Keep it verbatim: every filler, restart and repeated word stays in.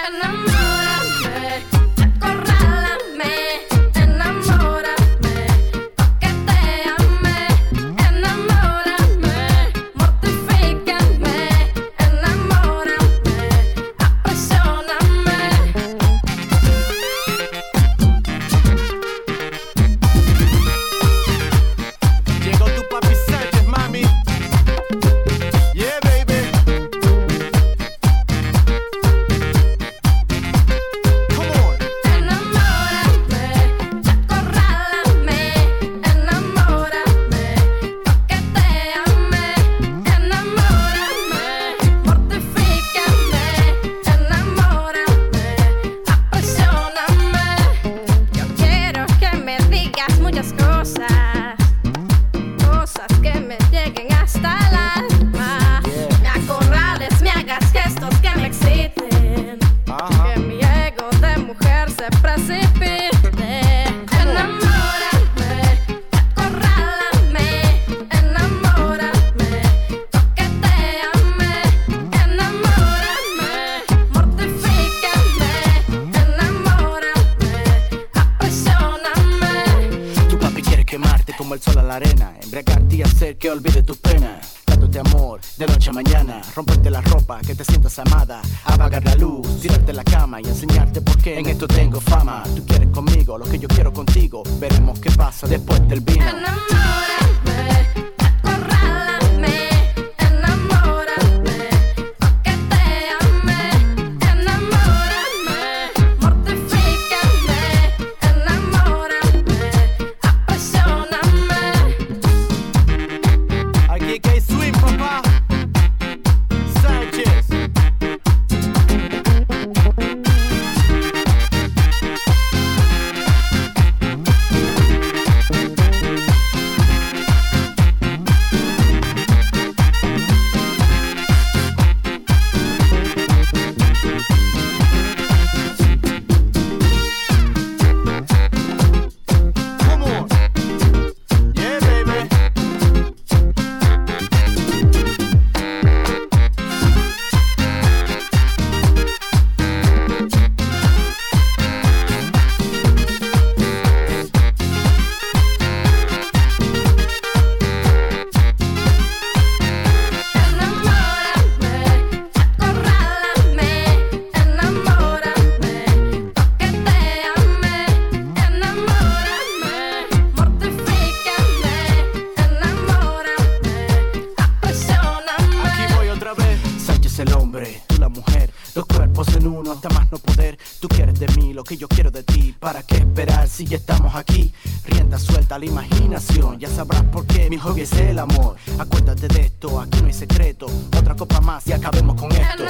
como el sol a la arena, embriagarte y hacer que olvide tus penas, dándote amor de noche a mañana, romperte la ropa, que te sientas amada, apagar la luz, tirarte a la cama y enseñarte por qué en esto tengo fama. Tú quieres conmigo lo que yo quiero contigo, veremos qué pasa después del vino. Enamórame, acorrálame, enamórame, pa' que te ame, enamórame, mortifícame, enamórame, apasioname. Aquí que hay swing, papá. Sánchez. El hombre, tú la mujer, dos cuerpos en uno hasta más no poder. Tú quieres de mí lo que yo quiero de ti. ¿Para qué esperar si ya estamos aquí? Rienda suelta a la imaginación, ya sabrás por qué mi hobby es el amor. Acuérdate de esto, aquí no hay secreto. Otra copa más y acabemos con esto.